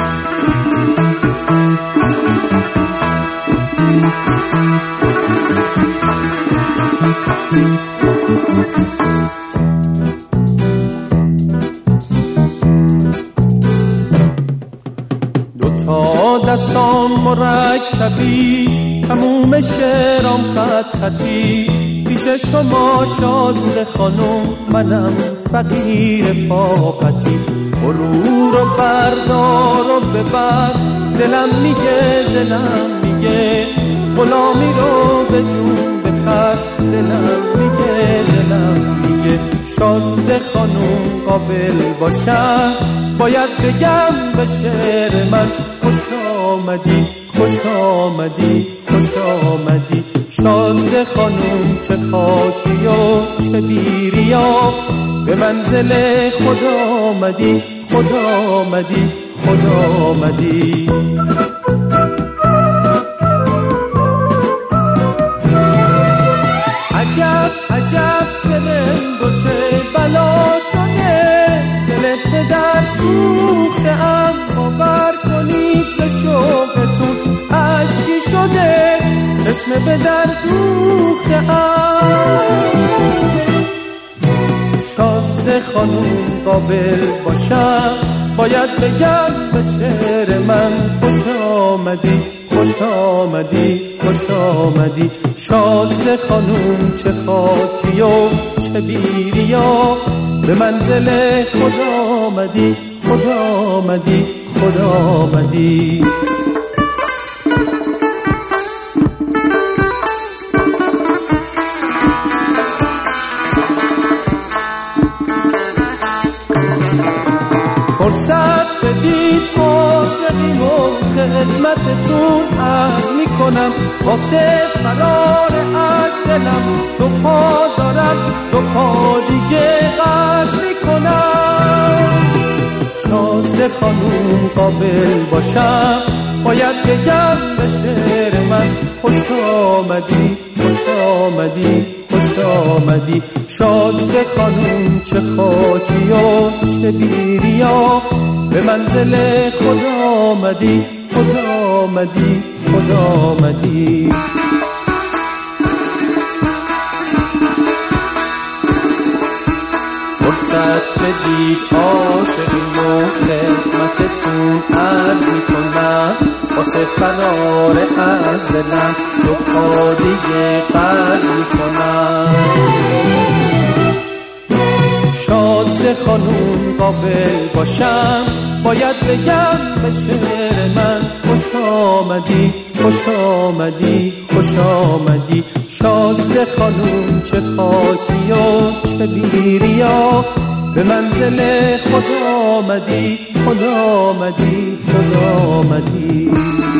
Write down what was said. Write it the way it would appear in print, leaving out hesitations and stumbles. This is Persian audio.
دوتا دستان مرکبی تموم شعرام خط خطی پیش شما شازده خانم منم فقیر پاپتی برو رو بردار و ببر دلم میگه غلامی رو به جون بخر دلم میگه شازده خانم قابل باشم باید بگم به شعر من خوش آمدی شازده خانم چه خاکی و چه بیریا به منزل خدا آمدی عجب چه رنگ و چه بلا شده دل پدر سوخته ام باور کنید ز شوقتون اشکی شده چشم به در دوخته ام شازده خانوم قابل باشم باید بگم به شعر من خوش آمدی شازده خانوم چه خاکی و چه بیریا به منزل خدا آمدی فرصت بدید عاشقیم و خدمتتون عرض میکنم واسه فرار از دلم دو پا دارم دو پا دیگه قرض میکنم شازده خانوم قابل باشم باید بگم به شعر من خوش آمدی شازده خانوم چه خاکی و چه بیریا به منزل خدا آمدی فرصت بدید عاشقیم و خدمتتون عرض میکنم واسه فرار از دلم دو پا دیگه قرض میکنم شازده خانوم قابل باشم باید بگم به شعر من خوش آمدی شازده خانوم چه خاکی و چه بیریا به منزل خدا آمدی